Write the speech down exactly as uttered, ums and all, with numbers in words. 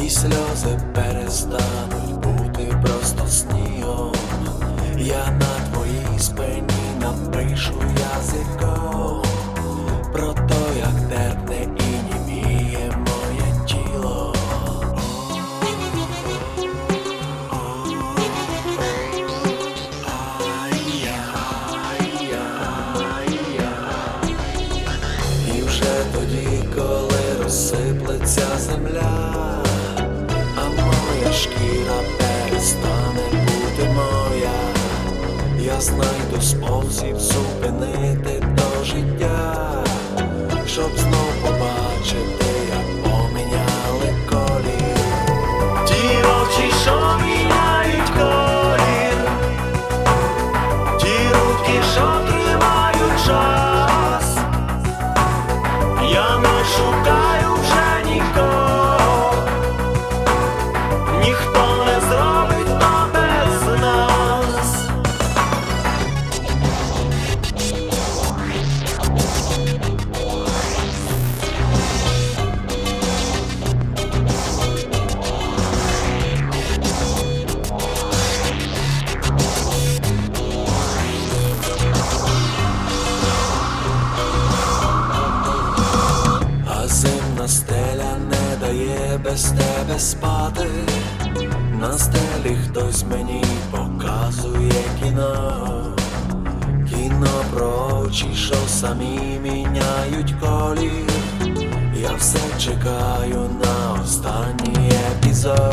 і сльози перестануть бути просто снігом. Я на твоїй спині напишу язиком про то, як терпне і німіє моє тіло. І вже тоді, коли розсиплеться земля, а моя шкіра перестане бути моя, я знайду спосіб зупинити то життя, щоб знов побачити, як поміняли колір. Ті очі, що міняють колір, ті руки, що тримають час. Я не шукаю вже нікого, ніхто не зробить то без нас. А зимна стеля не дає без тебе спати. На стелі хтось мені показує кіно, кіно про очі, що самі міняють колір. Я все чекаю на останній епізод.